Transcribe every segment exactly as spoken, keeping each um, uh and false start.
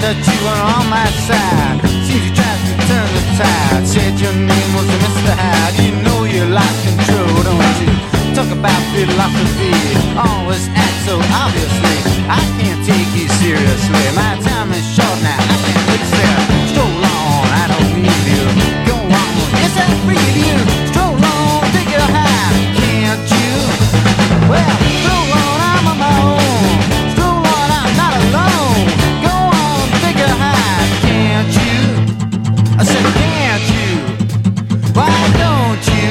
that you were on my side. Seems you tried to turn the tide. Said your name was Mister Hyde. You know you like control, don't you? Talk about philosophy, always act so obviously. I can't take you seriously. My time is short now, I can't fix it. Stroll on, I don't need you. Go on, yes I breathe you. Stroll on, take it high, can't you? Well, stroll on, I'm on my own. Stroll on, I'm not alone. Go on, take it high, can't you? I said, can't you? Why don't you?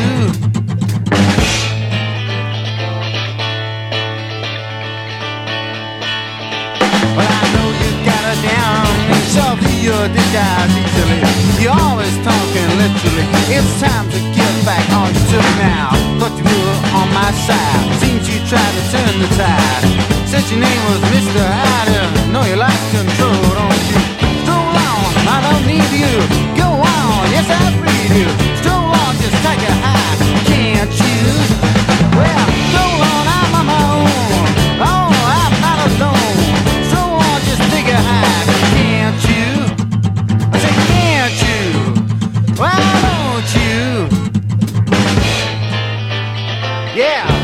Well, I know you got it down. Softly you're disguised easily. You're always talking literally. It's time to get back on you took now. Thought you were on my side. Seems you tried to turn the tide. Said your name was Mister Hyde. Know you like control, don't you? Stroll on, I don't need you. Go on, yes I breathe you. Stroll on, just take it high. Can't you? Well, stroll on, I'm on my own. Oh, I'm not alone. Stroll on, just take it high. Can't you? I said, can't you? Why don't you? Yeah.